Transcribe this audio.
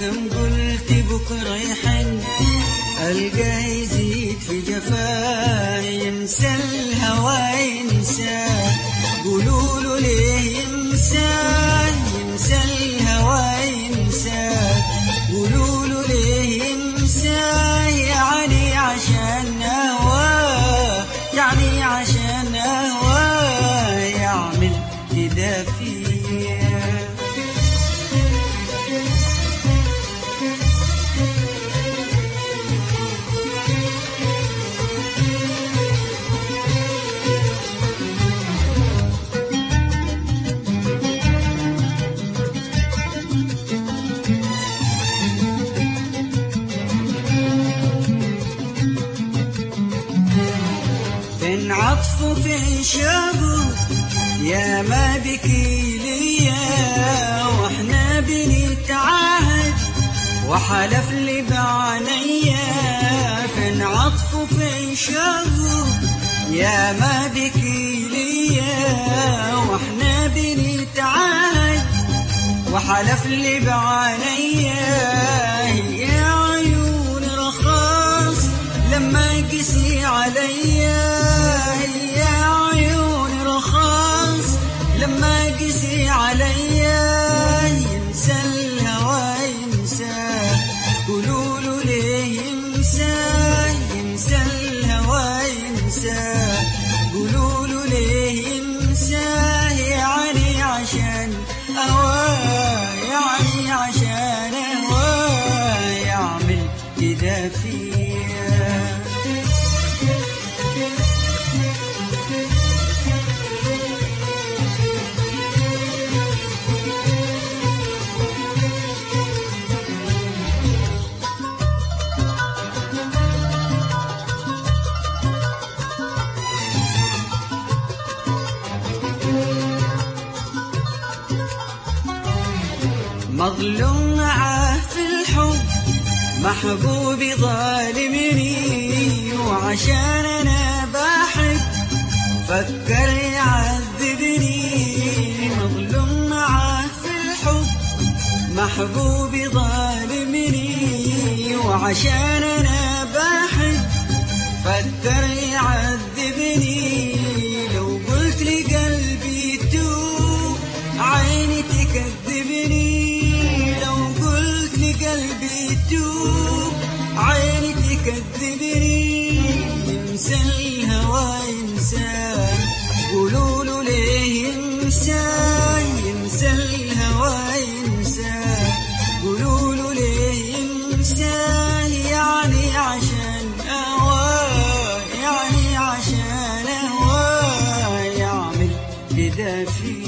كم قلت بكرة يحن ألقاه يزيد في جفاه، ينسى الهوى ينساه، قولوله ليه ينساه، ينسى الهوى ينساه، قولوله ليه ينساه، يعني عشان أهواه، يعني عشان أهواه يعمل كده فيه. فين عطفه فين شوقه يا ما بكي ليا، واحنا بنتعاهد وحلف لي بعينيا، فين عطفه فين شوقه يا ما بكي ليا، واحنا بنتعاهد وحلف لي بعينيا، يا عيون رخاص لما قسي عليا، يا عيون رخاص لما قسي عليا، ينسى الهوى ينساه، قولوله ليه ينساه، ينسى الهوى ينساه، قولوله ليه ينساه، يعني عشان هواه، يعني عشان هواه يعمل كده فيه. مظلوم معاه في الحب محبوبي ظالمني، وعشان انا بحب فكر يعذبني، مظلوم معاه في الحب محبوبي ظالمني، وعشان انا بحب فكر يعذبني، لو قلت لي قلبي توب عيني تكذبني، قلبي توب عيني تكذبني، ينسى الهوى ينساه، قولوله ليه ينساه، ينسى الهوى ينساه، قولوله ليه ينساه، يعني عشان أهواه، يعني عشان أهواه يعمل كده فيه.